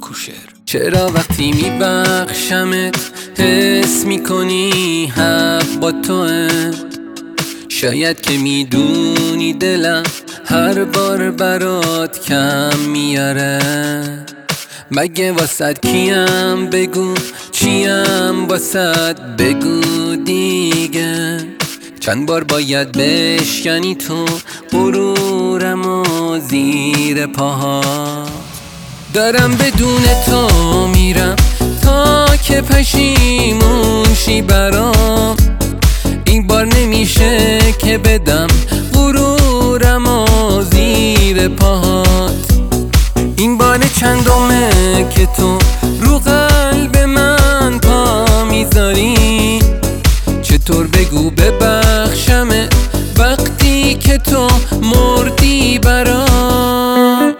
کوشر. چرا وقتی میبخشمت حس میکنی حق با توه؟ شاید که میدونی دلم هر بار برات کم میاره. مگه واسد کیم؟ بگو چیم واسد؟ بگو دیگه. چند بار باید بشکنی تو غرورم و زیر پاها؟ دارم بدون تو میرم تا که پشیمون شی برام. این بار نمیشه که بدم غرورم و زیر پاهات. این بار چندمه که تو رو قلب من پا میذاری؟ چطور بگو ببخشمه وقتی که تو مردی برام؟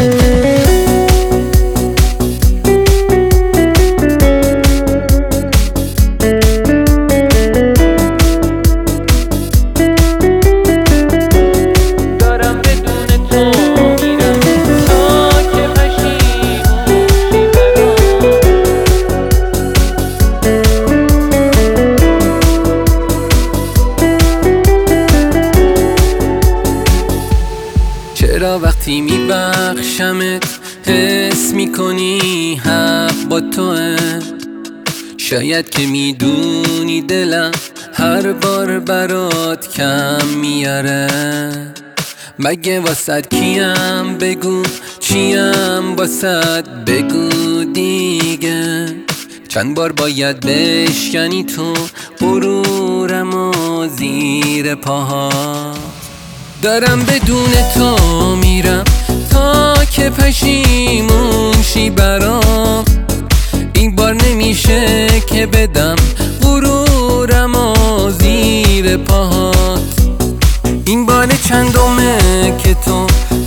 چرا وقتی میبخشمت حس میکنی حق با توه؟ شاید که میدونی دلم هر بار برات کم میاره. مگه واسد کیم؟ بگو چیم واسد؟ بگو دیگه. چند بار باید بشکنی تو غرورم و زیر پاها؟ دارم بدون تو میرم تا که پشیمون شی برام. این بار نمیشه که بدم غرورم و زیر پاهات. این بار چندمه که تو